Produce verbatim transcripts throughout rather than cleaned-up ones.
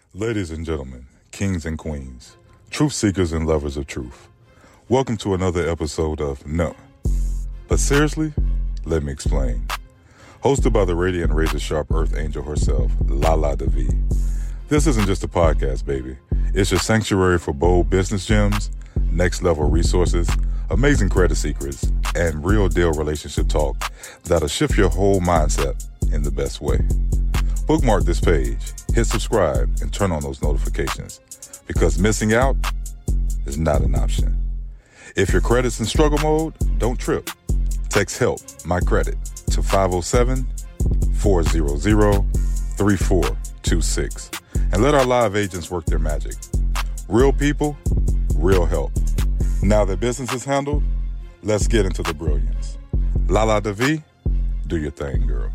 Ladies and gentlemen, kings and queens, truth seekers and lovers of truth, welcome to another episode of No. But seriously, let me explain. Hosted by the radiant razor sharp earth angel herself, Lala Devi. This isn't just a podcast, baby. It's your sanctuary for bold business gems, next level resources, amazing credit secrets, and real deal relationship talk that'll shift your whole mindset in the best way. Bookmark this page, hit subscribe, and turn on those notifications because missing out is not an option. If your credit's in struggle mode, don't trip. Text HELP, my credit, to five oh seven, four hundred, three four two six and let our live agents work their magic. Real people, real help. Now that business is handled, let's get into the brilliance. Lala Devi, do your thing, girl.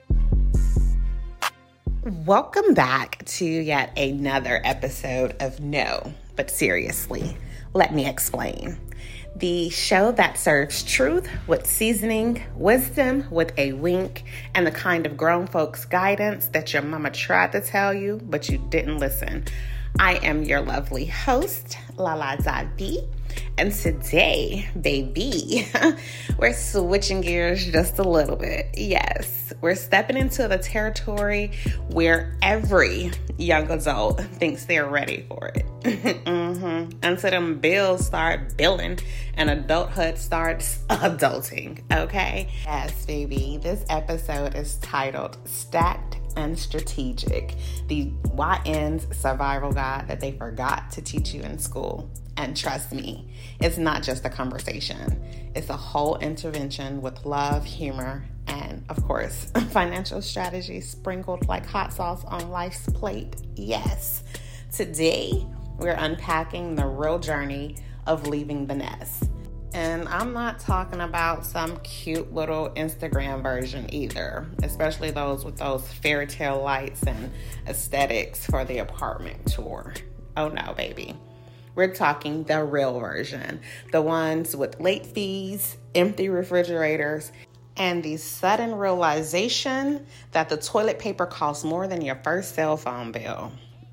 Welcome back to yet another episode of No, But Seriously, Let Me Explain. The show that serves truth with seasoning, wisdom with a wink, and the kind of grown folks guidance that your mama tried to tell you, but you didn't listen. I am your lovely host, Lala Devi, and today, baby, we're switching gears just a little bit. Yes, we're stepping into the territory where every young adult thinks they're ready for it. mm-hmm. Until them bills start billing and adulthood starts adulting, okay? Yes, baby, this episode is titled Stacked and Strategic, the Y N's survival guide that they forgot to teach you in school. And trust me, it's not just a conversation. It's a whole intervention with love, humor, and of course, financial strategy sprinkled like hot sauce on life's plate. Yes, today we're unpacking the real journey of leaving the nest. And I'm not talking about some cute little Instagram version either, especially those with those fairy tale lights and aesthetics for the apartment tour. Oh no, baby. We're talking the real version, the ones with late fees, empty refrigerators, and the sudden realization that the toilet paper costs more than your first cell phone bill.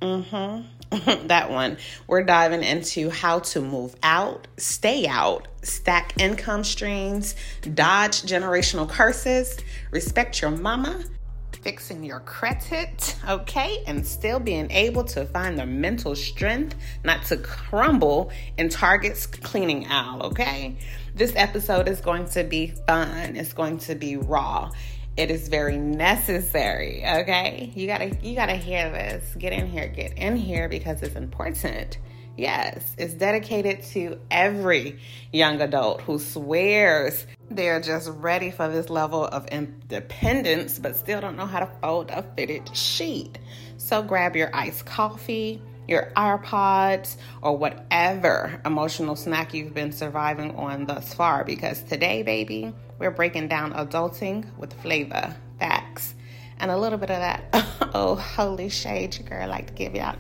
Mm-hmm. That one. We're diving into how to move out, stay out, stack income streams, dodge generational curses, respect your mama, fixing your credit, okay, and still being able to find the mental strength not to crumble in Target's cleaning aisle, okay? This episode is going to be fun. It's going to be raw. It is very necessary, okay? You gotta, you gotta hear this. Get in here, get in here because it's important. Yes, it's dedicated to every young adult who swears they're just ready for this level of independence, but still don't know how to fold a fitted sheet. So grab your iced coffee, your AirPods, or whatever emotional snack you've been surviving on thus far, because today, baby, we're breaking down adulting with flavor, facts, and a little bit of that, oh, holy shade your girl like to give y'all.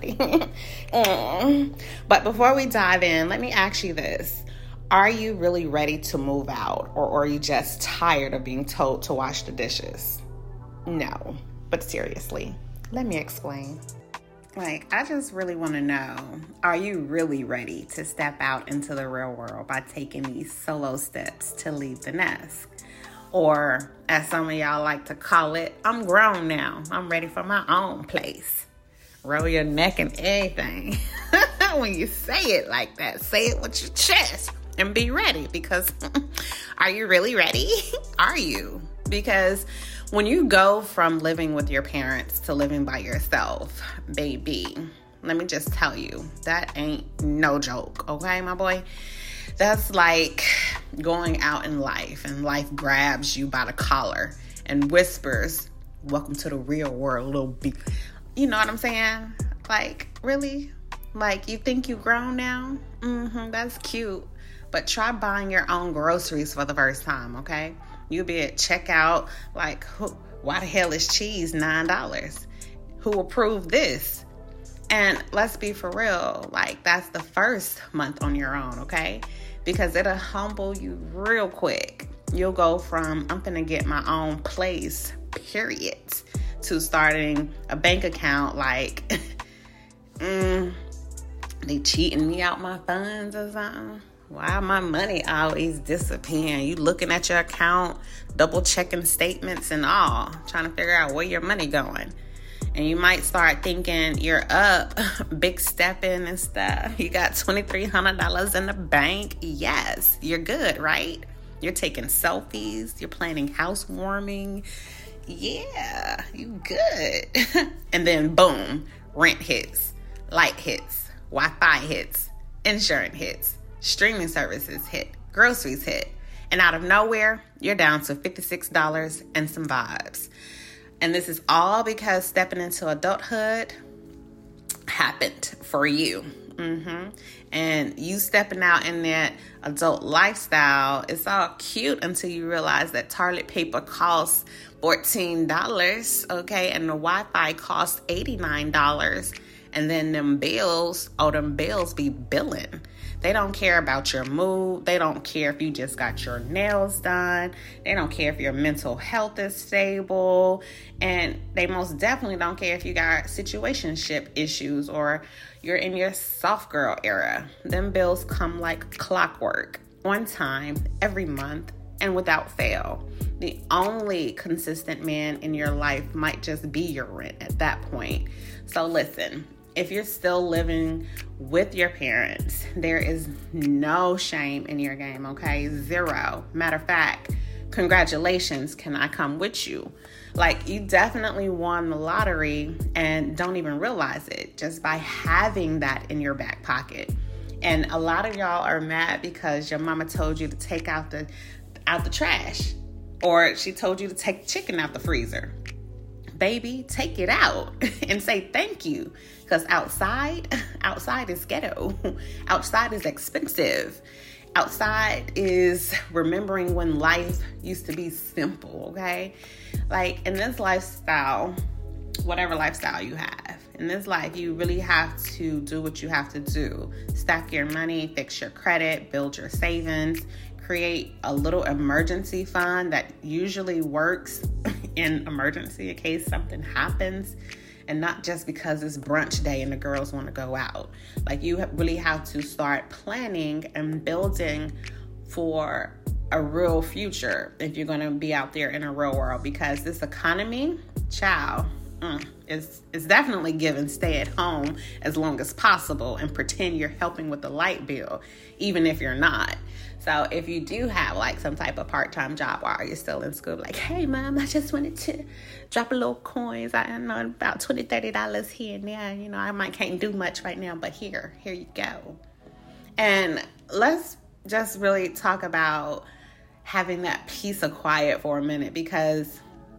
mm. But before we dive in, let me ask you this. Are you really ready to move out, or are you just tired of being told to wash the dishes? No, but seriously, let me explain. Like, I just really want to know, are you really ready to step out into the real world by taking these solo steps to leave the nest? Or, as some of y'all like to call it, I'm grown now. I'm ready for my own place. Roll your neck and everything. When you say it like that, say it with your chest and be ready. Because are you really ready? Are you? Because when you go from living with your parents to living by yourself, baby, let me just tell you, that ain't no joke, okay, my boy? That's like going out in life and life grabs you by the collar and whispers, welcome to the real world, little B. You know what I'm saying? Like, really? Like, you think you grown now? Mm-hmm, that's cute. But try buying your own groceries for the first time, okay? You'll be at checkout like, who, why the hell is cheese nine dollars? Who approved this? And let's be for real, like, that's the first month on your own, okay? Because it'll humble you real quick. You'll go from, I'm gonna get my own place, period, to starting a bank account like they cheating me out my funds or something. Why my money always disappearing? You looking at your account, double checking statements and all, trying to figure out where your money going. And you might start thinking you're up, big stepping and stuff. You got twenty-three hundred dollars in the bank. Yes, you're good, right? You're taking selfies. You're planning housewarming. Yeah, you good. And then boom, rent hits, light hits, Wi-Fi hits, insurance hits, streaming services hit, groceries hit. And out of nowhere, you're down to fifty-six dollars and some vibes. And this is all because stepping into adulthood happened for you. Mm-hmm. And you stepping out in that adult lifestyle, it's all cute until you realize that toilet paper costs fourteen dollars, okay? And the Wi-Fi costs eighty-nine dollars. And then them bills, oh, them bills be billing. They don't care about your mood. They don't care if you just got your nails done. They don't care if your mental health is stable. And they most definitely don't care if you got situationship issues or you're in your soft girl era. Them bills come like clockwork, on time, every month, and without fail. The only consistent man in your life might just be your rent at that point. So listen, if you're still living with your parents, there is no shame in your game, okay? Zero. Matter of fact, congratulations, can I come with you? Like, you definitely won the lottery and don't even realize it just by having that in your back pocket. And a lot of y'all are mad because your mama told you to take out the out the trash, or she told you to take chicken out the freezer. Baby, take it out and say thank you. Because outside, outside is ghetto. Outside is expensive. Outside is remembering when life used to be simple, okay? Like, in this lifestyle, whatever lifestyle you have, in this life, you really have to do what you have to do. Stack your money, fix your credit, build your savings, create a little emergency fund that usually works in emergency in case something happens, and not just because it's brunch day and the girls want to go out. Like, you really have to start planning and building for a real future if you're going to be out there in a real world, because this economy, child, mm, is, is definitely giving stay at home as long as possible and pretend you're helping with the light bill, even if you're not. So if you do have like some type of part-time job while you're still in school, like, hey, mom, I just wanted to drop a little coins. I know about twenty dollars, thirty dollars here and there. You know, I might can't do much right now, but here, here you go. And let's just really talk about having that peace of quiet for a minute, because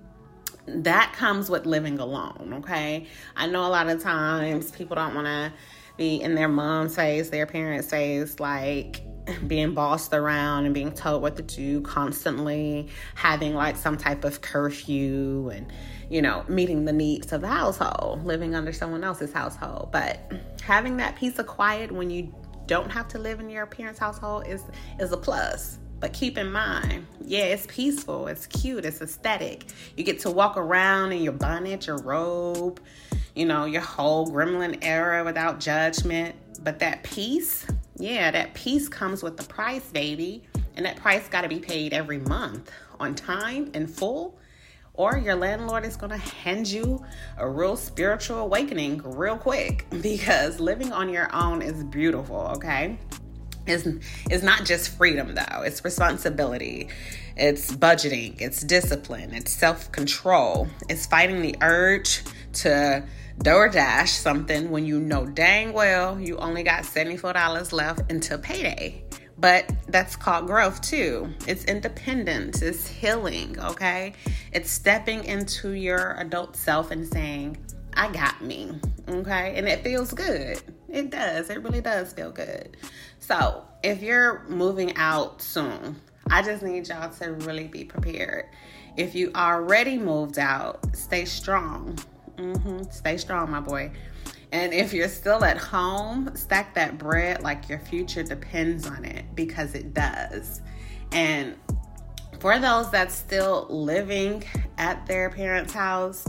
that comes with living alone, okay? I know a lot of times people don't want to be in their mom's face, their parents' face, like being bossed around and being told what to do constantly, having like some type of curfew and, you know, meeting the needs of the household, living under someone else's household. But having that peace of quiet when you don't have to live in your parents' household is, is a plus. But keep in mind, yeah, it's peaceful, it's cute, it's aesthetic. You get to walk around in your bonnet, your robe, you know, your whole gremlin era without judgment. But that peace, yeah, that peace comes with the price, baby. And that price got to be paid every month on time in full, or your landlord is going to hand you a real spiritual awakening real quick, because living on your own is beautiful, okay? It's, it's not just freedom, though. It's responsibility. It's budgeting. It's discipline. It's self-control. It's fighting the urge to DoorDash something when you know dang well you only got seventy-four dollars left until payday. But that's called growth too. It's independence. It's healing, okay? It's stepping into your adult self and saying, I got me, okay? And it feels good. It does. It really does feel good. So if you're moving out soon, I just need y'all to really be prepared. If you already moved out, stay strong. Mm-hmm. Stay strong, my boy. And if you're still at home, stack that bread like your future depends on it, because it does. And for those that's still living at their parents' house,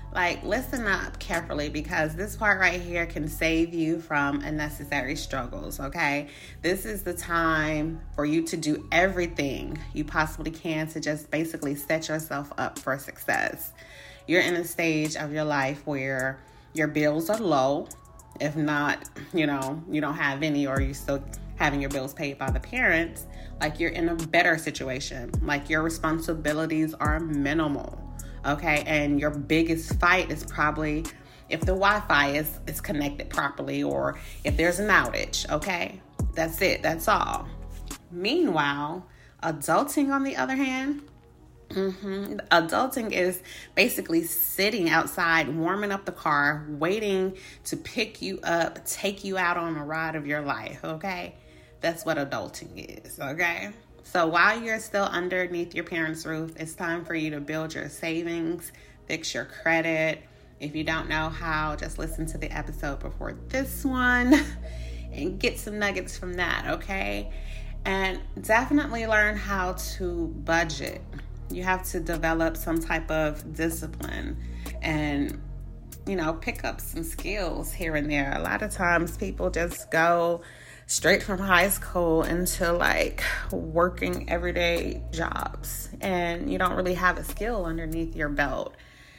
Like, listen up carefully, because this part right here can save you from unnecessary struggles, okay? This is the time for you to do everything you possibly can to just basically set yourself up for success. You're in a stage of your life where your bills are low. If not, you know, you don't have any, or you're still having your bills paid by the parents. Like, you're in a better situation. Like, your responsibilities are minimal. Okay, and your biggest fight is probably if the Wi-Fi is, is connected properly, or if there's an outage, okay? That's it, that's all. Meanwhile, adulting, on the other hand, mm-hmm, adulting is basically sitting outside, warming up the car, waiting to pick you up, take you out on a ride of your life, okay? That's what adulting is, okay? So while you're still underneath your parents' roof, it's time for you to build your savings, fix your credit. If you don't know how, just listen to the episode before this one and get some nuggets from that, okay? And definitely learn how to budget. You have to develop some type of discipline and, you know, pick up some skills here and there. A lot of times people just go straight from high school into like working everyday jobs, and you don't really have a skill underneath your belt.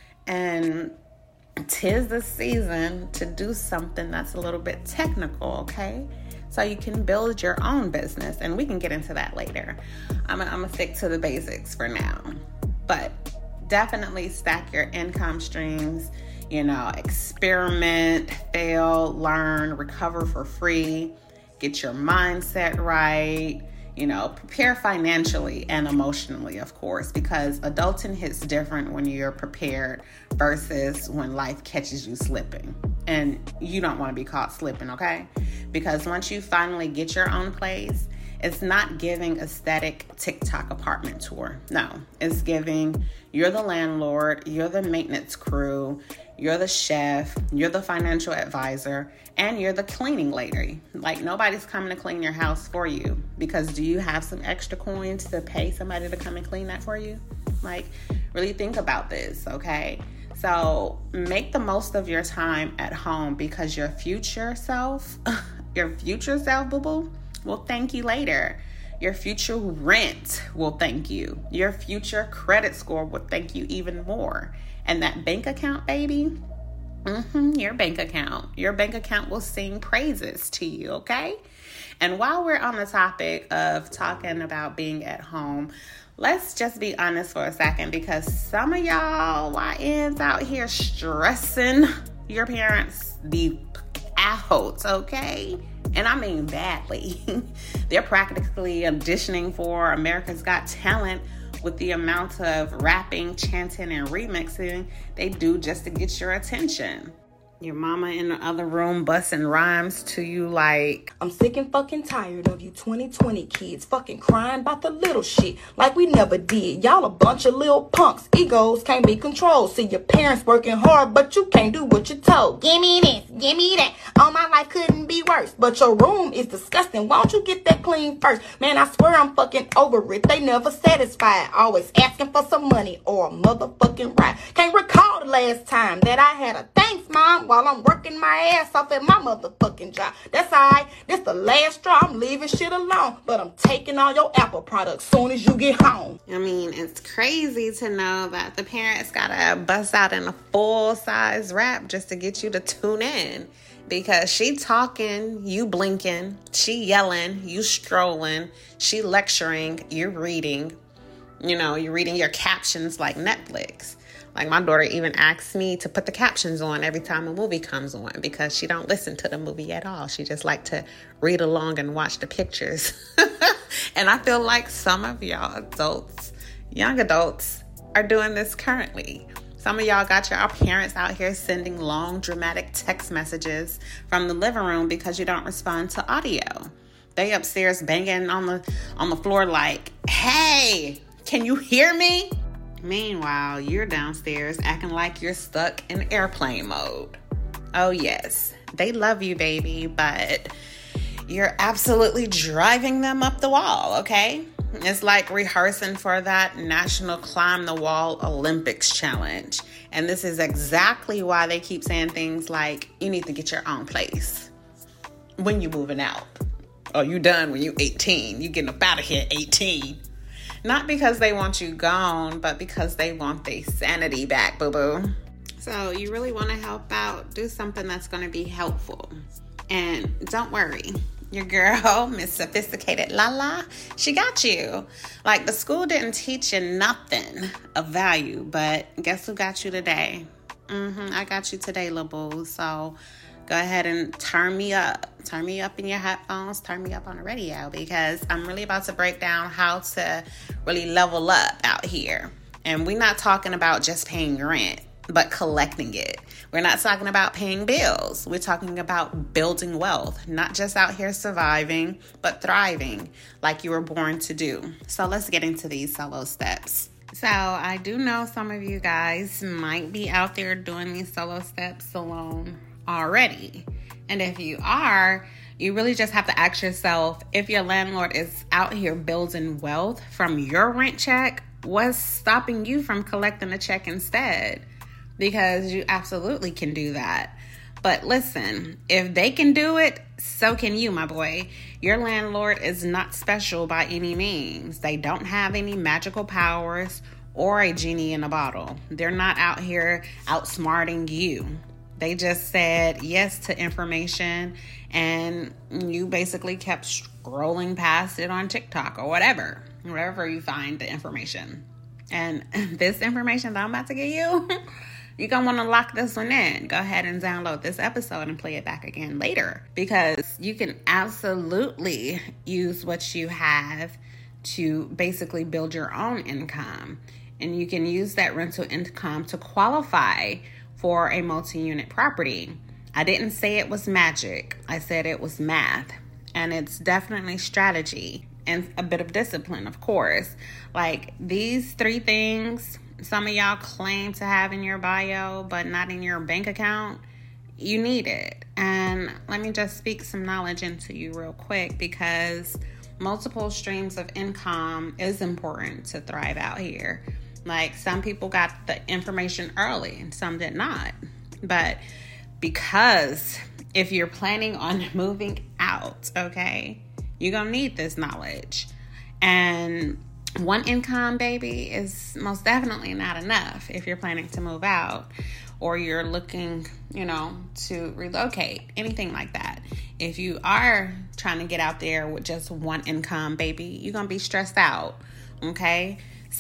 And 'tis the season to do something that's a little bit technical, okay? So you can build your own business, and we can get into that later. I'm gonna, I'm gonna stick to the basics for now, but definitely stack your income streams. You know, experiment, fail, learn, recover for free. Get your mindset right, you know, prepare financially and emotionally, of course, because adulting hits different when you're prepared versus when life catches you slipping. And you don't want to be caught slipping, okay? Because once you finally get your own place, it's not giving aesthetic TikTok apartment tour. No, it's giving, you're the landlord, you're the maintenance crew, you're the chef, you're the financial advisor, and you're the cleaning lady. Like, nobody's coming to clean your house for you, because do you have some extra coins to pay somebody to come and clean that for you? Like, really think about this, okay? So make the most of your time at home, because your future self, your future self, boo-boo, will thank you later. Your future rent will thank you. Your future credit score will thank you even more. And that bank account, baby, mm-hmm, your bank account, your bank account will sing praises to you, okay? And while we're on the topic of talking about being at home, let's just be honest for a second, because some of y'all Y Ns out here stressing your parents the out, okay? And I mean badly. They're practically auditioning for America's Got Talent with the amount of rapping, chanting, and remixing they do just to get your attention. Your mama in the other room busting rhymes to you like, I'm sick and fucking tired of you twenty twenty kids fucking crying about the little shit like we never did. Y'all a bunch of little punks. Egos can't be controlled. See your parents working hard, but you can't do what you're told. Give me this, give me that. All my life couldn't be worse. But your room is disgusting. Why don't you get that clean first? Man, I swear I'm fucking over it. They never satisfied. Always asking for some money or a motherfucking ride. Can't recall the last time that I had a thanks, mom, while I'm working my ass off at my motherfucking job. That's alright. This the last straw. I'm leaving shit alone. But I'm taking all your Apple products soon as you get home. I mean, it's crazy to know that the parents gotta bust out in a full-size rap just to get you to tune in. Because she talking, you blinking. She yelling, you strolling. She lecturing, you're reading. You know, you're reading your captions like Netflix. Like, my daughter even asks me to put the captions on every time a movie comes on, because she don't listen to the movie at all. She just like to read along and watch the pictures. And I feel like some of y'all adults, young adults, are doing this currently. Some of y'all got your parents out here sending long, dramatic text messages from the living room because you don't respond to audio. They upstairs banging on the on the floor like, hey, can you hear me? Meanwhile, you're downstairs acting like you're stuck in airplane mode. Oh yes, they love you, baby, but you're absolutely driving them up the wall, okay? It's like rehearsing for that National Climb the Wall Olympics challenge. And this is exactly why they keep saying things like, you need to get your own place when you're moving out. Oh, you done when you eighteen. You getting up out of here at eighteen. Not because they want you gone, but because they want their sanity back, boo-boo. So you really want to help out, do something that's going to be helpful. And don't worry, your girl, Miss Sophisticated Lala, she got you. Like, the school didn't teach you nothing of value, but guess who got you today? Mm-hmm, I got you today, little boo. So go ahead and turn me up. Turn me up in your headphones. Turn me up on the radio, because I'm really about to break down how to really level up out here. And we're not talking about just paying rent, but collecting it. We're not talking about paying bills. We're talking about building wealth, not just out here surviving, but thriving like you were born to do. So let's get into these solo steps. So I do know some of you guys might be out there doing these solo steps alone already. And if you are, you really just have to ask yourself, if your landlord is out here building wealth from your rent check, what's stopping you from collecting a check instead? Because you absolutely can do that. But listen, if they can do it, so can you, my boy. Your landlord is not special by any means. They don't have any magical powers or a genie in a bottle. They're not out here outsmarting you. They just said yes to information, and you basically kept scrolling past it on TikTok or whatever, wherever you find the information. And this information that I'm about to give you, you're going to want to lock this one in. Go ahead and download this episode and play it back again later, because you can absolutely use what you have to basically build your own income. And you can use that rental income to qualify for a multi-unit property. I didn't say it was magic. I said it was math. And it's definitely strategy and a bit of discipline, of course. Like, these three things some of y'all claim to have in your bio, but not in your bank account, you need it. And let me just speak some knowledge into you real quick, because multiple streams of income is important to thrive out here. Like, some people got the information early and some did not. But because if you're planning on moving out, okay, you're going to need this knowledge. And one income, baby, is most definitely not enough if you're planning to move out, or you're looking, you know, to relocate, anything like that. If you are trying to get out there with just one income, baby, you're going to be stressed out, okay?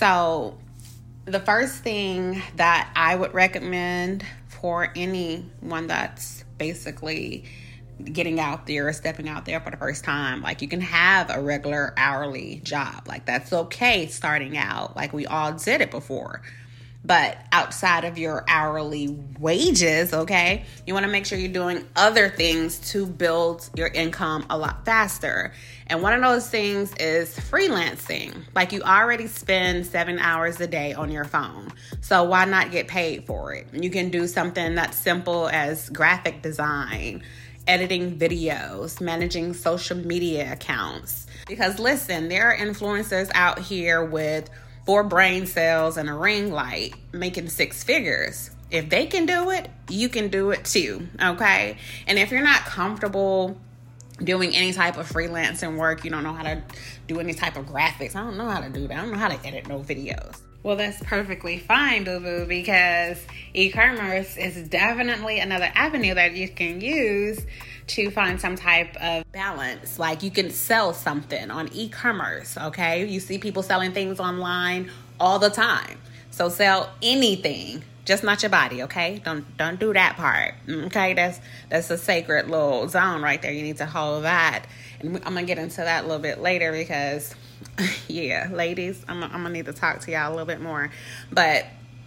So the first thing that I would recommend for anyone that's basically getting out there or stepping out there for the first time, like, you can have a regular hourly job. Like, that's okay starting out. Like, we all did it before. But outside of your hourly wages, okay, you want to make sure you're doing other things to build your income a lot faster. And one of those things is freelancing. Like, you already spend seven hours a day on your phone, so why not get paid for it? You can do something that's simple as graphic design, editing videos, managing social media accounts. Because listen, there are influencers out here with four brain cells and a ring light making six figures. If they can do it, you can do it too, okay? And if you're not comfortable doing any type of freelancing work, you don't know how to do any type of graphics, I don't know how to do that, I don't know how to edit no videos. Well, that's perfectly fine, boo-boo, because e-commerce is definitely another avenue that you can use to find some type of balance. Like, you can sell something on e-commerce, okay? You see people selling things online all the time. So sell anything, just not your body, okay? Don't don't do that part, okay? That's that's a sacred little zone right there. You need to hold that. And I'm going to get into that a little bit later, because yeah, ladies, I'm, I'm gonna need to talk to y'all a little bit more. But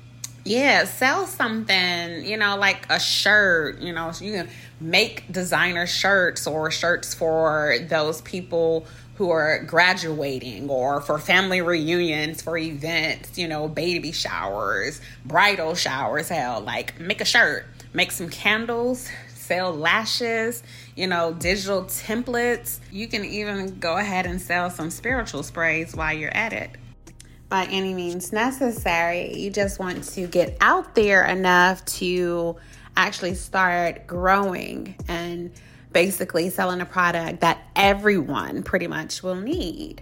yeah, sell something, you know, like a shirt, you know, so you can make designer shirts, or shirts for those people who are graduating, or for family reunions, for events, you know, baby showers, bridal showers, hell, like, make a shirt, make some candles, sell lashes, you know, digital templates. You can even go ahead and sell some spiritual sprays while you're at it. By any means necessary, you just want to get out there enough to actually start growing and basically selling a product that everyone pretty much will need.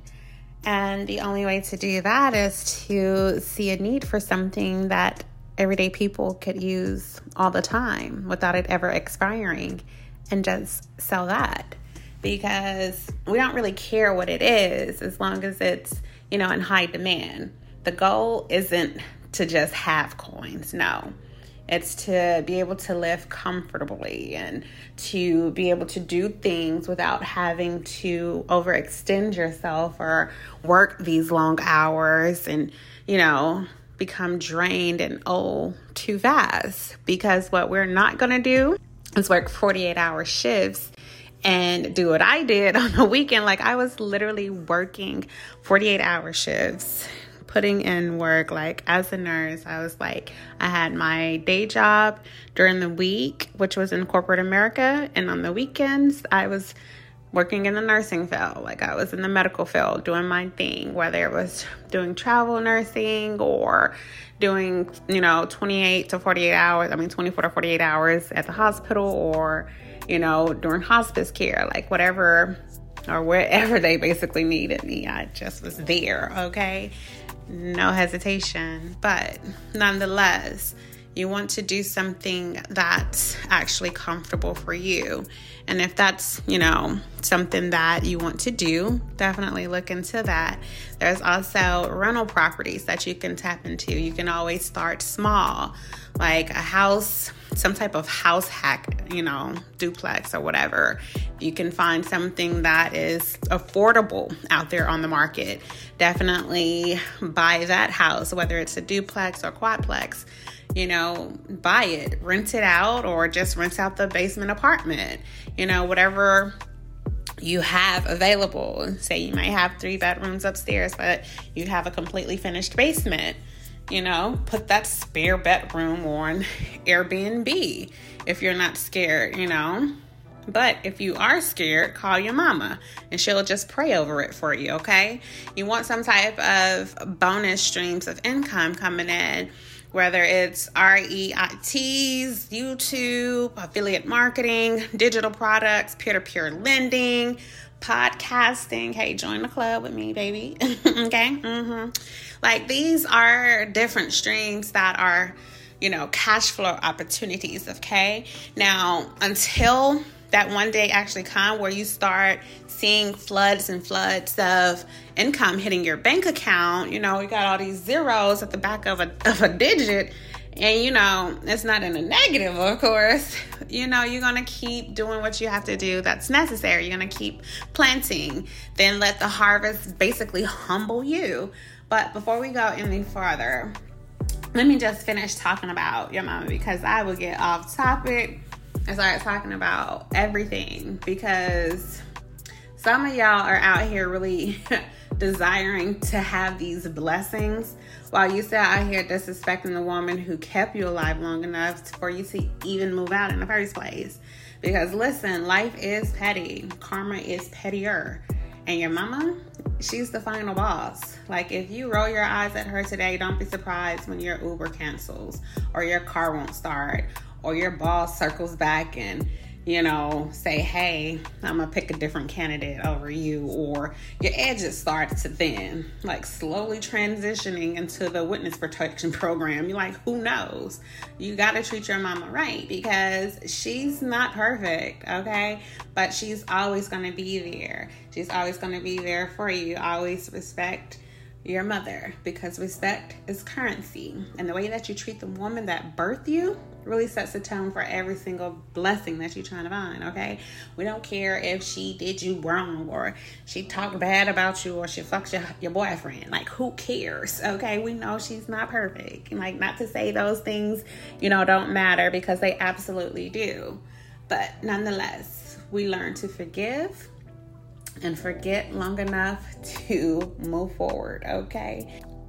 And the only way to do that is to see a need for something that everyday people could use all the time without it ever expiring, and just sell that. Because we don't really care what it is as long as it's, you know, in high demand. The goal isn't to just have coins, no. It's to be able to live comfortably and to be able to do things without having to overextend yourself or work these long hours and, you know, become drained and old too fast. Because what we're not going to do is work forty-eight hour shifts and do what I did on the weekend. Like, I was literally working forty-eight hour shifts, putting in work. Like, as a nurse, I was like, I had my day job during the week, which was in corporate America. And on the weekends, I was working in the nursing field. Like, I was in the medical field doing my thing, whether it was doing travel nursing or doing, you know, twenty-eight to forty-eight hours. I mean, twenty-four to forty-eight hours at the hospital, or, you know, during hospice care, like whatever or wherever they basically needed me. I just was there. Okay. No hesitation. But nonetheless, you want to do something that's actually comfortable for you. And if that's, you know, something that you want to do, definitely look into that. There's also rental properties that you can tap into. You can always start small, like a house, some type of house hack, you know, duplex or whatever. You can find something that is affordable out there on the market. Definitely buy that house, whether it's a duplex or quadplex. You know, buy it, rent it out, or just rent out the basement apartment. You know, whatever you have available. Say you might have three bedrooms upstairs, but you have a completely finished basement. You know, put that spare bedroom on Airbnb if you're not scared, you know. But if you are scared, call your mama and she'll just pray over it for you, okay? You want some type of bonus streams of income coming in, whether it's R E I Ts, YouTube, affiliate marketing, digital products, peer-to-peer lending, podcasting. Hey, join the club with me, baby. Okay? Mm-hmm. Like, these are different streams that are, you know, cash flow opportunities, okay? Now, until that one day actually come where you start seeing floods and floods of income hitting your bank account, you know, you got all these zeros at the back of a of a digit, and, you know, it's not in a negative, of course. You know, you're going to keep doing what you have to do that's necessary. You're going to keep planting. Then let the harvest basically humble you. But before we go any farther, let me just finish talking about your mama, because I will get off topic and start talking about everything, because some of y'all are out here really desiring to have these blessings while you sit out here disrespecting the woman who kept you alive long enough for you to even move out in the first place. Because listen, life is petty. Karma is pettier. And your mama, she's the final boss. Like, if you roll your eyes at her today, don't be surprised when your Uber cancels, or your car won't start, or your boss circles back and, you know, say, hey, I'm going to pick a different candidate over you, or your edges start to thin, like slowly transitioning into the witness protection program. You're like, who knows? You got to treat your mama right, because she's not perfect, okay? But she's always going to be there. She's always going to be there for you. Always respect your mother, because respect is currency. And the way that you treat the woman that birthed you really sets the tone for every single blessing that you're trying to find, okay? We don't care if she did you wrong, or she talked bad about you, or she fucked your, your boyfriend. Like, who cares, okay? We know she's not perfect. Like, not to say those things, you know, don't matter, because they absolutely do. But nonetheless, we learn to forgive and forget long enough to move forward, okay?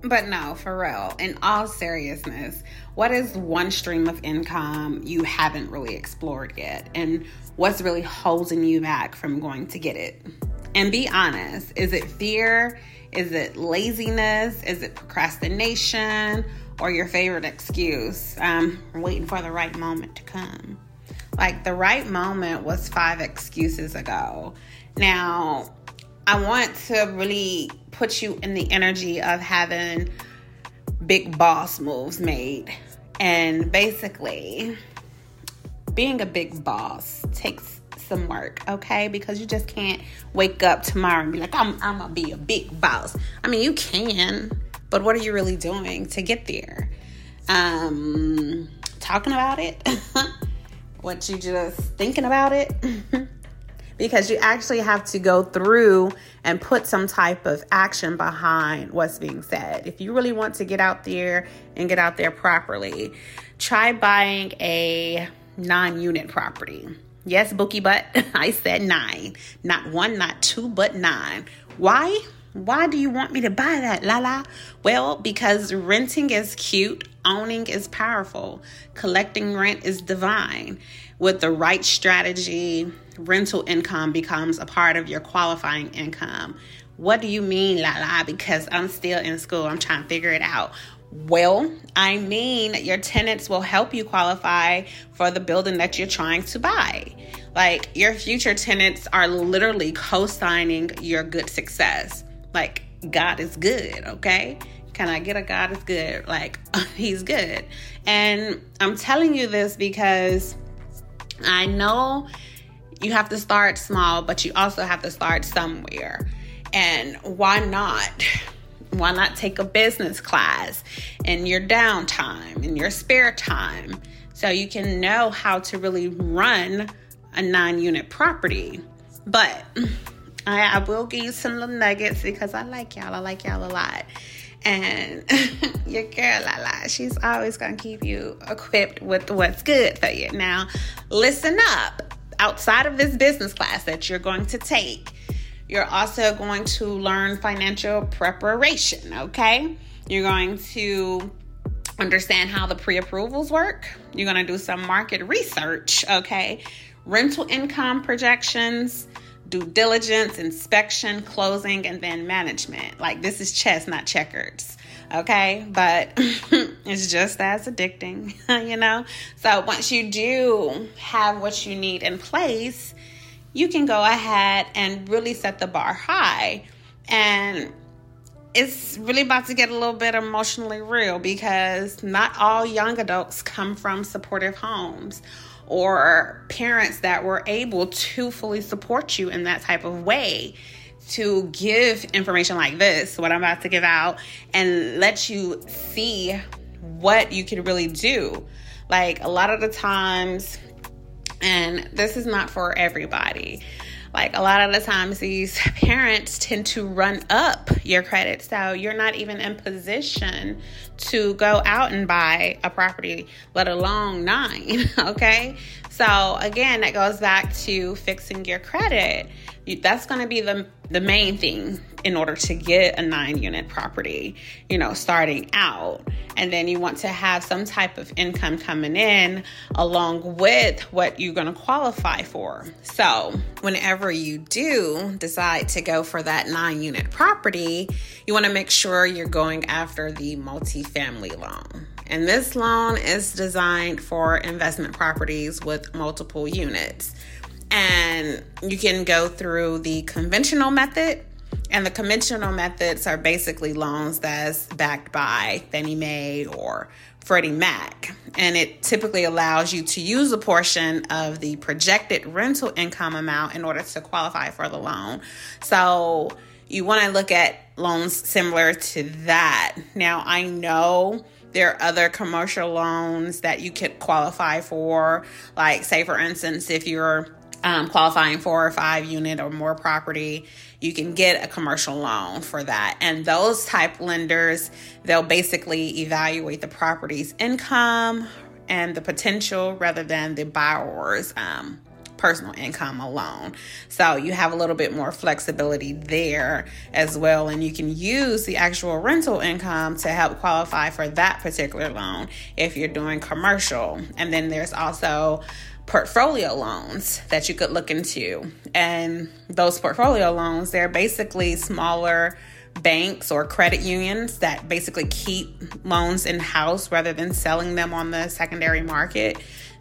But no, for real, in all seriousness, what is one stream of income you haven't really explored yet? And what's really holding you back from going to get it? And be honest, is it fear? Is it laziness? Is it procrastination? Or your favorite excuse? Um, waiting for the right moment to come. Like, the right moment was five excuses ago. Now, I want to really put you in the energy of having big boss moves made. And basically, being a big boss takes some work, okay? Because you just can't wake up tomorrow and be like, I'm, I'm gonna be a big boss. I mean, you can, but what are you really doing to get there? Um, talking about it? What, you just thinking about it? Because you actually have to go through and put some type of action behind what's being said. If you really want to get out there and get out there properly, try buying a nine-unit property. Yes, Bookie Butt, I said nine. Not one, not two, but nine. Why? Why do you want me to buy that, Lala? Well, because renting is cute, owning is powerful, collecting rent is divine. With the right strategy, rental income becomes a part of your qualifying income. What do you mean, Lala? Because I'm still in school. I'm trying to figure it out. Well, I mean, your tenants will help you qualify for the building that you're trying to buy. Like, your future tenants are literally co-signing your good success. Like, God is good, okay? Can I get a God is good? Like, he's good. And I'm telling you this because I know you have to start small, but you also have to start somewhere. And why not? Why not take a business class in your downtime, in your spare time, so you can know how to really run a nine-unit property? But I, I will give you some little nuggets because I like y'all. I like y'all a lot. And your girl, Lala, she's always going to keep you equipped with what's good for you. Now, listen up. Outside of this business class that you're going to take, you're also going to learn financial preparation, okay? You're going to understand how the pre-approvals work. You're going to do some market research, okay? Rental income projections, due diligence, inspection, closing, and then management. Like, this is chess, not checkers, okay? But it's just as addicting, you know? So once you do have what you need in place, you can go ahead and really set the bar high. And it's really about to get a little bit emotionally real because not all young adults come from supportive homes or parents that were able to fully support you in that type of way to give information like this, what I'm about to give out, and let you see what you can really do. Like, a lot of the times, and this is not for everybody, like, a lot of the times these parents tend to run up your credit, so you're not even in position to go out and buy a property, let alone nine, okay? So again, that goes back to fixing your credit. That's going to be the the main thing in order to get a nine unit property, you know, starting out. And then you want to have some type of income coming in along with what you're going to qualify for. So whenever you do decide to go for that nine unit property, you want to make sure you're going after the multifamily loan. And this loan is designed for investment properties with multiple units. And you can go through the conventional method. And the conventional methods are basically loans that's backed by Fannie Mae or Freddie Mac. And it typically allows you to use a portion of the projected rental income amount in order to qualify for the loan. So you want to look at loans similar to that. Now, I know there are other commercial loans that you could qualify for. Like, say, for instance, if you're Um, qualifying for a five unit or more property, you can get a commercial loan for that. And those type lenders, they'll basically evaluate the property's income and the potential rather than the borrower's um, personal income alone. So you have a little bit more flexibility there as well. And you can use the actual rental income to help qualify for that particular loan if you're doing commercial. And then there's also portfolio loans that you could look into. And those portfolio loans, they're basically smaller banks or credit unions that basically keep loans in-house rather than selling them on the secondary market.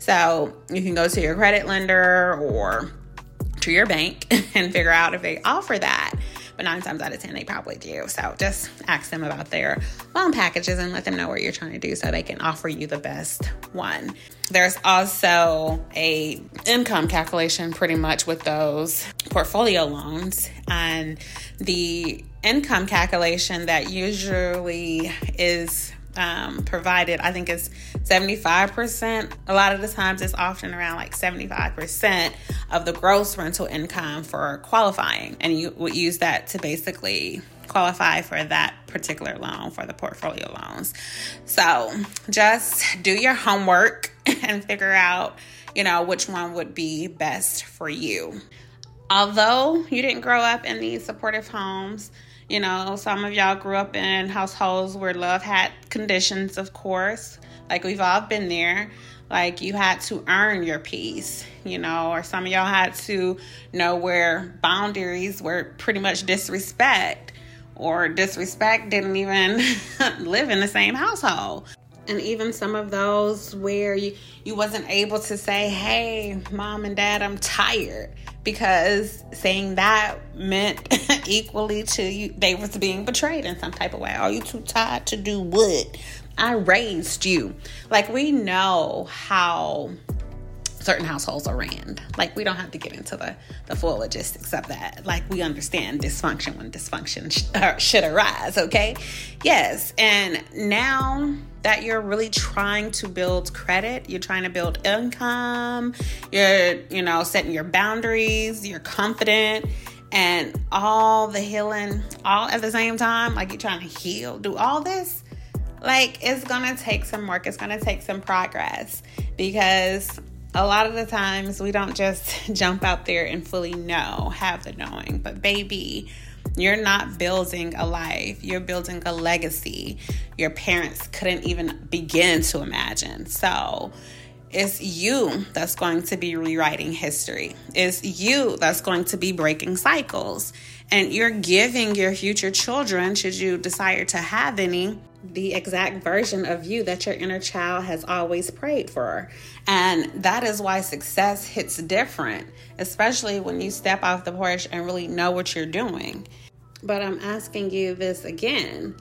So you can go to your credit lender or to your bank and figure out if they offer that. But nine times out of ten, they probably do. So just ask them about their loan packages and let them know what you're trying to do so they can offer you the best one. There's also a income calculation pretty much with those portfolio loans. And the income calculation that usually is um, provided, I think is seventy-five percent. A lot of the times it's often around like seventy-five percent of the gross rental income for qualifying. And you would use that to basically qualify for that particular loan for the portfolio loans. So just do your homework and figure out, you know, which one would be best for you. Although you didn't grow up in these supportive homes, you know, some of y'all grew up in households where love had conditions, of course. Like we've all been there. Like you had to earn your peace, you know, or some of y'all had to know where boundaries were pretty much disrespect, or disrespect didn't even live in the same household. And even some of those where you, you wasn't able to say, hey, mom and dad, I'm tired. Because saying that meant equally to you, they was being betrayed in some type of way. Are you too tired to do what? I raised you. Like, we know how certain households are ran. Like, we don't have to get into the, the full logistics of that. Like, we understand dysfunction when dysfunction sh- uh, should arise, okay? Yes, and now that you're really trying to build credit, you're trying to build income, you're, you know, setting your boundaries, you're confident, and all the healing all at the same time, like you're trying to heal, do all this, like it's gonna take some work, it's gonna take some progress, because a lot of the times we don't just jump out there and fully know, have the knowing, but baby, you're not building a life. You're building a legacy your parents couldn't even begin to imagine. So it's you that's going to be rewriting history. It's you that's going to be breaking cycles. And you're giving your future children, should you desire to have any, the exact version of you that your inner child has always prayed for. And that is why success hits different, especially when you step off the porch and really know what you're doing. But I'm asking you this again.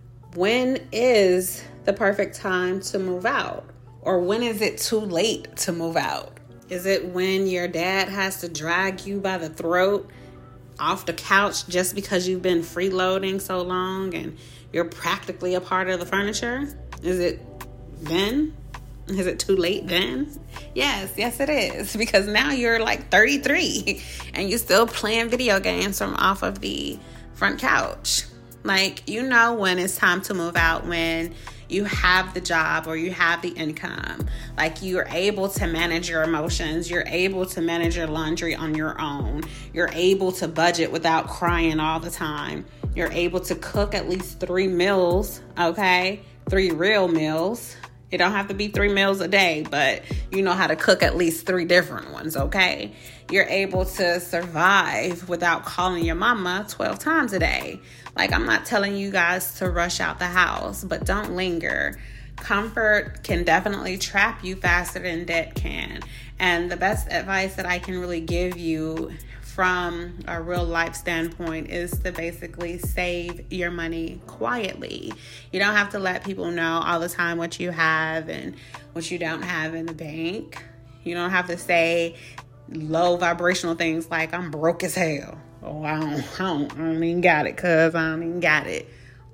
When is the perfect time to move out? Or when is it too late to move out? Is it when your dad has to drag you by the throat off the couch just because you've been freeloading so long and you're practically a part of the furniture? Is it then? Is it too late then? Yes, yes it is. Because now you're like thirty-three and you're still playing video games from off of the front couch. Like, you know when it's time to move out, when you have the job or you have the income. Like, you're able to manage your emotions. You're able to manage your laundry on your own. You're able to budget without crying all the time. You're able to cook at least three meals, okay? Three real meals. It don't have to be three meals a day, but you know how to cook at least three different ones, okay? You're able to survive without calling your mama twelve times a day. Like, I'm not telling you guys to rush out the house, but don't linger. Comfort can definitely trap you faster than debt can. And the best advice that I can really give you from a real life standpoint is to basically save your money quietly. You don't have to let people know all the time what you have and what you don't have in the bank. You don't have to say low vibrational things like, I'm broke as hell. Oh, I don't, I don't, I don't even got it, cuz I don't even got it.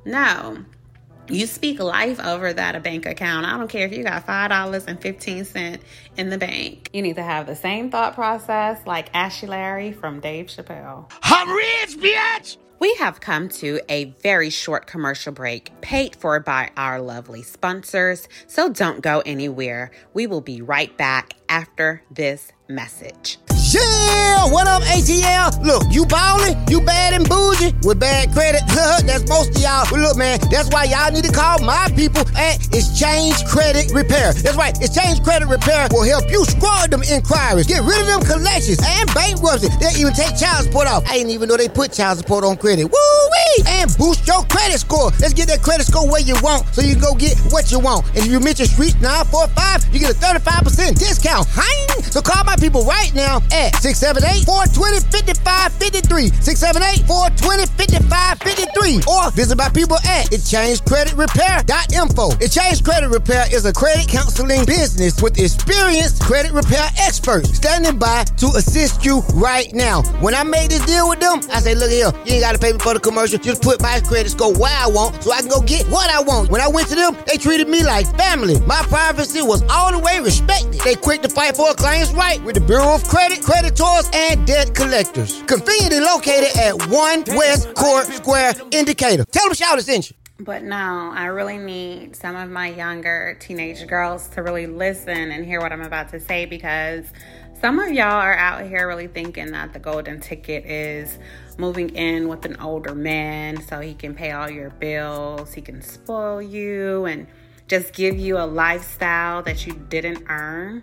No. You speak life over that bank account. I don't care if you got five dollars and fifteen cents in the bank. You need to have the same thought process like Ashley Larry from Dave Chappelle. I'm rich, bitch! We have come to a very short commercial break paid for by our lovely sponsors, so don't go anywhere. We will be right back after this message. Yeah, what up, A T L? Look, you ballin', you bad and bougie with bad credit. That's most of y'all. But look, man, that's why y'all need to call my people at Exchange Credit Repair. That's right, Exchange Credit Repair will help you squad them inquiries, get rid of them collections and bankruptcy. They'll even take child support off. I didn't even know they put child support on credit. Woo-wee! And boost your credit score. Let's get that credit score where you want so you can go get what you want. And if you mention Streets nine four five, you get a thirty-five percent discount. Hein? So call my people right now at six seven eight, four two zero, five five five three, six seven eight, four two zero, five five five three, or visit my people at exchange credit repair dot info. Exchange Credit Repair is a credit counseling business with experienced credit repair experts standing by to assist you right now. When I made this deal with them, I said, look here, you ain't got to pay me for the commercial. Just put my credit score where I want so I can go get what I want. When I went to them, they treated me like family. My privacy was all the way respected. They quick to fight for a client's right with the Bureau of Credit, creditors, and debt collectors. Conveniently located at one West Court Square in Decatur. Tell them Shout sent you. But no, I really need some of my younger teenage girls to really listen and hear what I'm about to say, because some of y'all are out here really thinking that the golden ticket is moving in with an older man so he can pay all your bills, he can spoil you, and just give you a lifestyle that you didn't earn.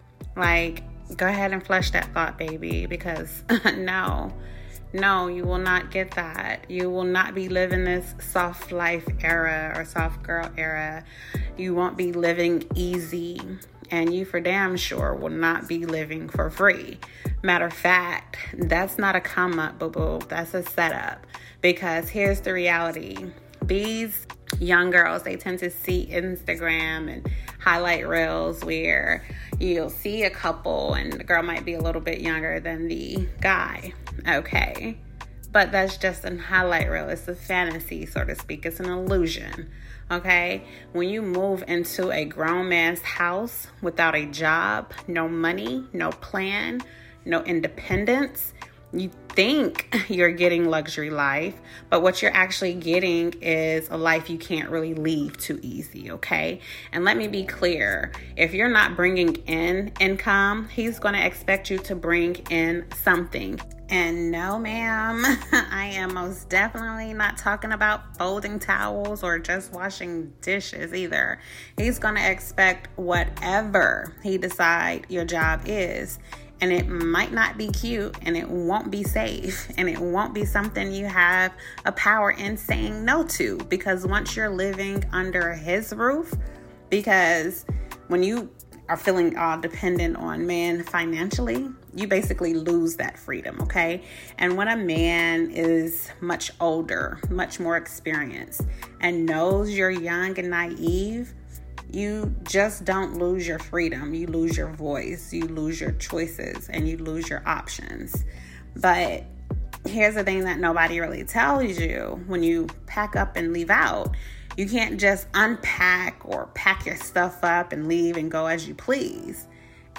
Like, go ahead and flush that thought, baby, because no. No, you will not get that. You will not be living this soft life era or soft girl era. You won't be living easy. And you for damn sure will not be living for free. Matter of fact, that's not a come up, boo-boo. That's a setup. Because here's the reality. These young girls, they tend to see Instagram and highlight reels where you'll see a couple and the girl might be a little bit younger than the guy. Okay. But that's just a highlight reel. It's a fantasy, so to speak. It's an illusion. Okay. When you move into a grown man's house without a job, no money, no plan, no independence, you think you're getting luxury life, but what you're actually getting is a life you can't really leave too easy, okay? And let me be clear, if you're not bringing in income, he's going to expect you to bring in something. And no, ma'am, I am most definitely not talking about folding towels or just washing dishes either. He's going to expect whatever he decide your job is. And it might not be cute, and it won't be safe, and it won't be something you have a power in saying no to, because once you're living under his roof, because when you are feeling all dependent on man financially, you basically lose that freedom, okay? And when a man is much older, much more experienced, and knows you're young and naive, you just don't lose your freedom. You lose your voice, you lose your choices, and you lose your options. But here's the thing that nobody really tells you when you pack up and leave out. You can't just unpack or pack your stuff up and leave and go as you please.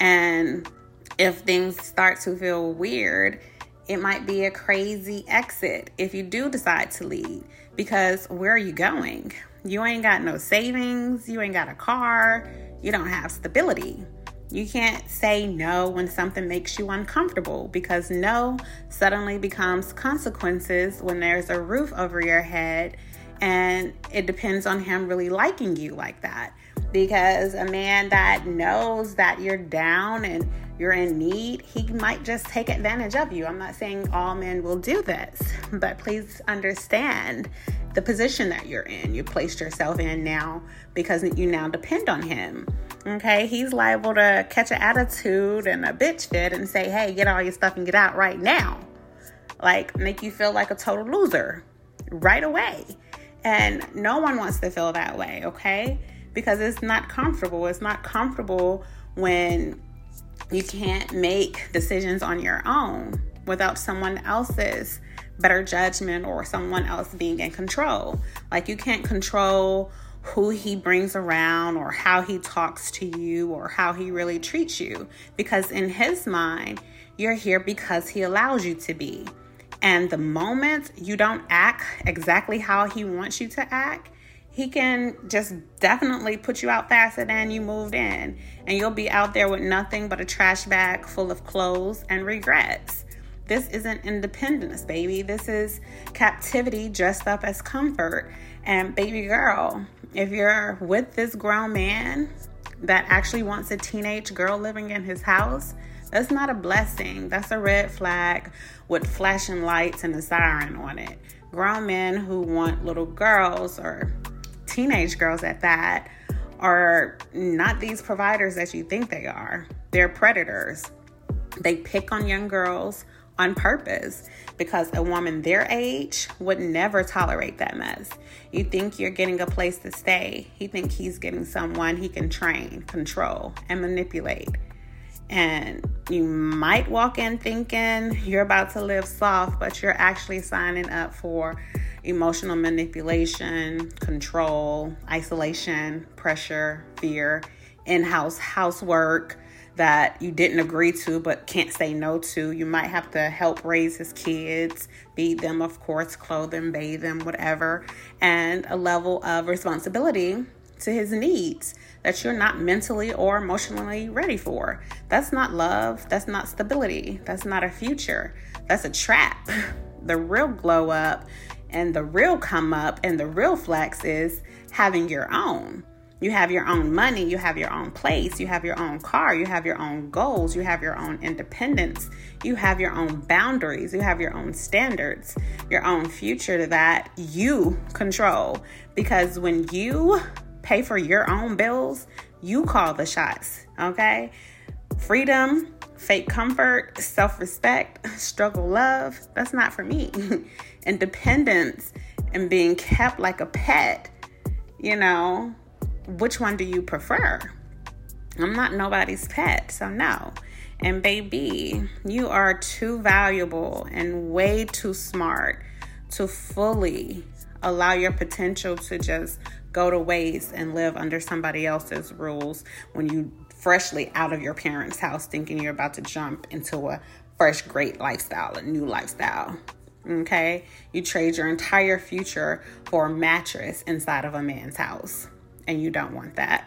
And if things start to feel weird, it might be a crazy exit if you do decide to leave, because where are you going? You ain't got no savings. You ain't got a car. You don't have stability. You can't say no when something makes you uncomfortable, because no suddenly becomes consequences when there's a roof over your head, and it depends on him really liking you like that. Because a man that knows that you're down and you're in need, he might just take advantage of you. I'm not saying all men will do this, but please understand the position that you're in. You placed yourself in now because you now depend on him. Okay, he's liable to catch an attitude and a bitch fit and say, hey, get all your stuff and get out right now. Like, make you feel like a total loser right away. And no one wants to feel that way, okay? Because it's not comfortable. It's not comfortable when you can't make decisions on your own without someone else's better judgment or someone else being in control. Like, you can't control who he brings around or how he talks to you or how he really treats you, because in his mind, you're here because he allows you to be. And the moment you don't act exactly how he wants you to act, he can just definitely put you out faster than you moved in. And you'll be out there with nothing but a trash bag full of clothes and regrets. This isn't independence, baby. This is captivity dressed up as comfort. And baby girl, if you're with this grown man that actually wants a teenage girl living in his house, that's not a blessing. That's a red flag with flashing lights and a siren on it. Grown men who want little girls, or teenage girls at that, are not these providers that you think they are. They're predators. They pick on young girls on purpose because a woman their age would never tolerate that mess. You think you're getting a place to stay. He think he's getting someone he can train, control, and manipulate. And you might walk in thinking you're about to live soft, but you're actually signing up for emotional manipulation, control, isolation, pressure, fear, in-house housework that you didn't agree to but can't say no to. You might have to help raise his kids, feed them, of course, clothe them, bathe them, whatever, and a level of responsibility to his needs that you're not mentally or emotionally ready for. That's not love. That's not stability. That's not a future. That's a trap. The real glow up and the real come up and the real flex is having your own. You have your own money, you have your own place, you have your own car, you have your own goals, you have your own independence, you have your own boundaries, you have your own standards, your own future that you control. Because when you pay for your own bills, you call the shots, okay? Freedom, fake comfort, self-respect, struggle love, that's not for me. Independence and being kept like a pet, you know, which one do you prefer? I'm not nobody's pet, so no. And baby, you are too valuable and way too smart to fully allow your potential to just go to waste and live under somebody else's rules when you freshly out of your parents' house thinking you're about to jump into a fresh, great lifestyle, a new lifestyle. Okay? You trade your entire future for a mattress inside of a man's house. And you don't want that.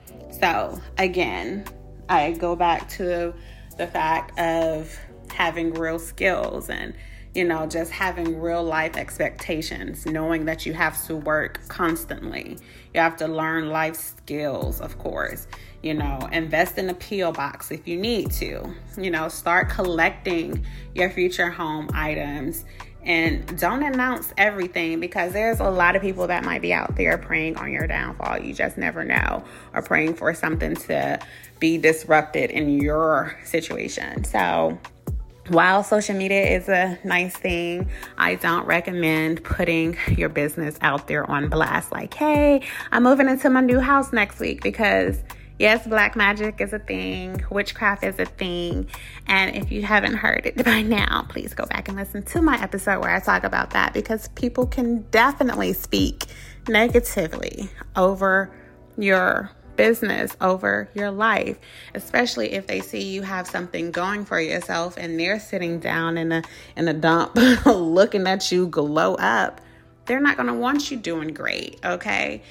So again, I go back to the fact of having real skills and, you know, just having real life expectations, knowing that you have to work constantly. You have to learn life skills, of course, you know, invest in a P O box if you need to, you know, start collecting your future home items. And don't announce everything, because there's a lot of people that might be out there praying on your downfall. You just never know, or praying for something to be disrupted in your situation. So while social media is a nice thing, I don't recommend putting your business out there on blast like, hey, I'm moving into my new house next week, because yes, black magic is a thing. Witchcraft is a thing. And if you haven't heard it by now, please go back and listen to my episode where I talk about that, because people can definitely speak negatively over your business, over your life, especially if they see you have something going for yourself and they're sitting down in a in a dump looking at you glow up. They're not going to want you doing great, okay?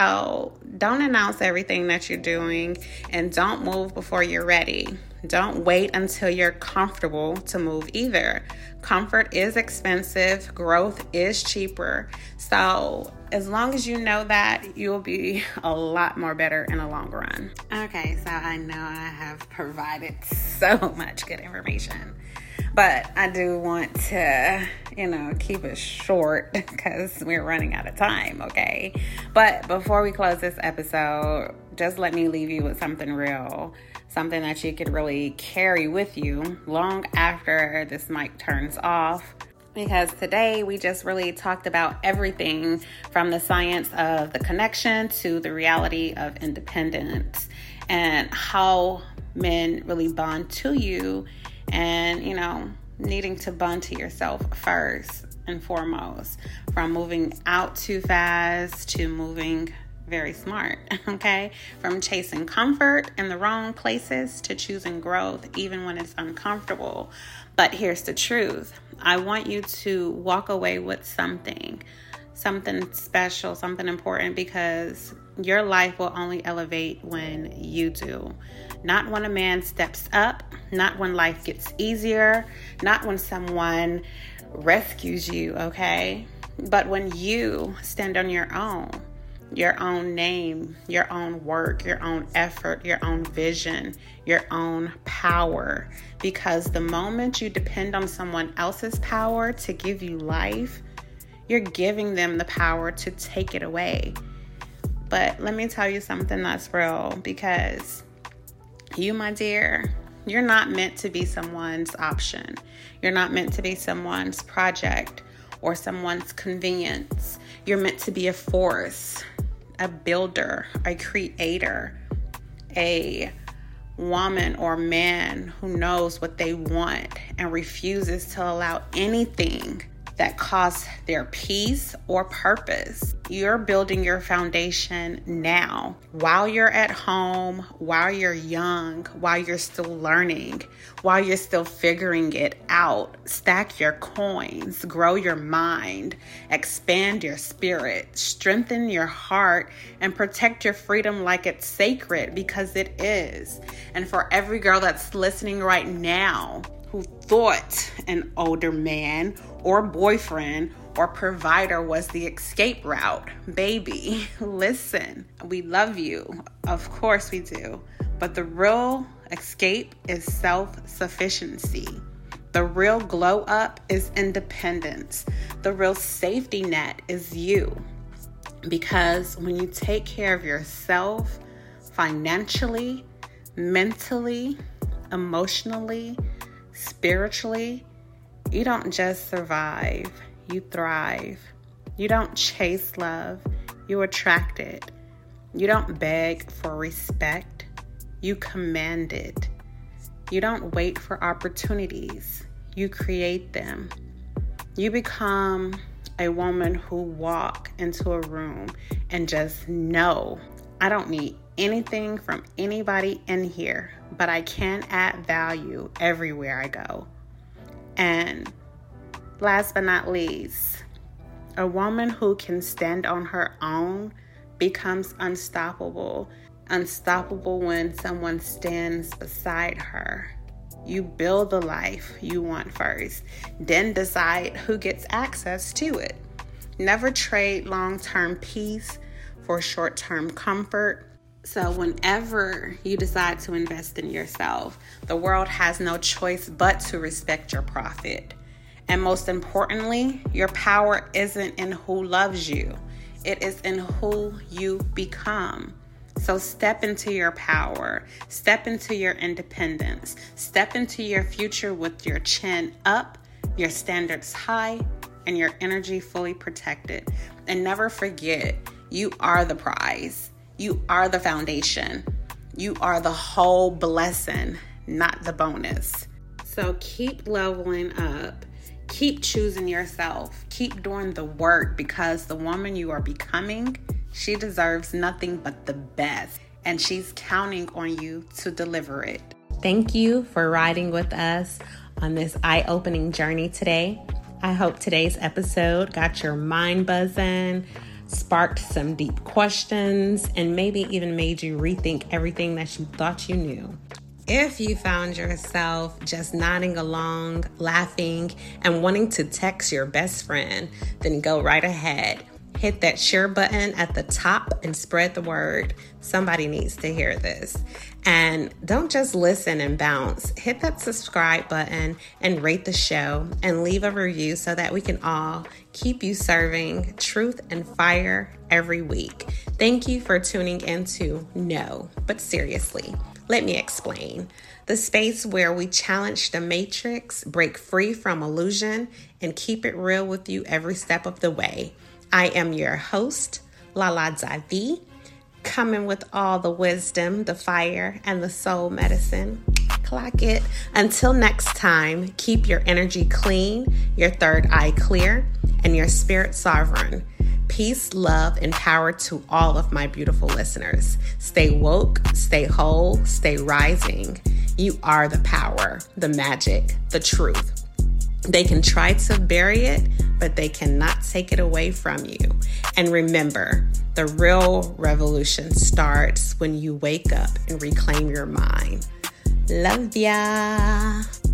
So don't announce everything that you're doing, and don't move before you're ready. Don't wait until you're comfortable to move either. Comfort is expensive. Growth is cheaper. So as long as you know that, you'll be a lot more better in the long run. Okay, so I know I have provided so much good information, but I do want to, you know, keep it short because we're running out of time, okay? But before we close this episode, just let me leave you with something real, something that you could really carry with you long after this mic turns off. Because today we just really talked about everything from the science of the connection to the reality of independence and how men really bond to you, and, you know, needing to bond to yourself first and foremost, from moving out too fast to moving very smart, okay? From chasing comfort in the wrong places to choosing growth, even when it's uncomfortable. But here's the truth. I want you to walk away with something, something special, something important, because your life will only elevate when you do. Not when a man steps up, not when life gets easier, not when someone rescues you, okay? But when you stand on your own, your own name, your own work, your own effort, your own vision, your own power. Because the moment you depend on someone else's power to give you life, you're giving them the power to take it away. But let me tell you something that's real, because you, my dear, you're not meant to be someone's option. You're not meant to be someone's project or someone's convenience. You're meant to be a force, a builder, a creator, a woman or man who knows what they want and refuses to allow anything that costs their peace or purpose. You're building your foundation now, while you're at home, while you're young, while you're still learning, while you're still figuring it out. Stack your coins, grow your mind, expand your spirit, strengthen your heart, and protect your freedom like it's sacred, because it is. And for every girl that's listening right now who thought an older man or boyfriend or provider was the escape route, baby, listen, we love you. Of course we do. But the real escape is self-sufficiency. The real glow up is independence. The real safety net is you. Because when you take care of yourself financially, mentally, emotionally, spiritually, you don't just survive, you thrive. You don't chase love, you attract it. You don't beg for respect, you command it. You don't wait for opportunities, you create them. You become a woman who walk into a room and just know, I don't need anything from anybody in here, but I can add value everywhere I go. And last but not least, a woman who can stand on her own becomes unstoppable. Unstoppable when someone stands beside her. You build the life you want first, then decide who gets access to it. Never trade long-term peace for short-term comfort. So whenever you decide to invest in yourself, the world has no choice but to respect your profit. And most importantly, your power isn't in who loves you. It is in who you become. So step into your power. Step into your independence. Step into your future with your chin up, your standards high, and your energy fully protected. And never forget, you are the prize. You are the foundation. You are the whole blessing, not the bonus. So keep leveling up. Keep choosing yourself. Keep doing the work, because the woman you are becoming, she deserves nothing but the best. And she's counting on you to deliver it. Thank you for riding with us on this eye-opening journey today. I hope today's episode got your mind buzzing, sparked some deep questions, and maybe even made you rethink everything that you thought you knew. If you found yourself just nodding along, laughing, and wanting to text your best friend, then go right ahead. Hit that share button at the top and spread the word. Somebody needs to hear this. And don't just listen and bounce. Hit that subscribe button and rate the show and leave a review so that we can all keep you serving truth and fire every week. Thank you for tuning into No, But Seriously, Let Me Explain. The space where we challenge the matrix, break free from illusion, and keep it real with you every step of the way. I am your host, Lala Zavi, coming with all the wisdom, the fire, and the soul medicine. Clock it. Until next time, keep your energy clean, your third eye clear, and your spirit sovereign. Peace, love, and power to all of my beautiful listeners. Stay woke, stay whole, stay rising. You are the power, the magic, the truth. They can try to bury it, but they cannot take it away from you. And remember, the real revolution starts when you wake up and reclaim your mind. Love ya.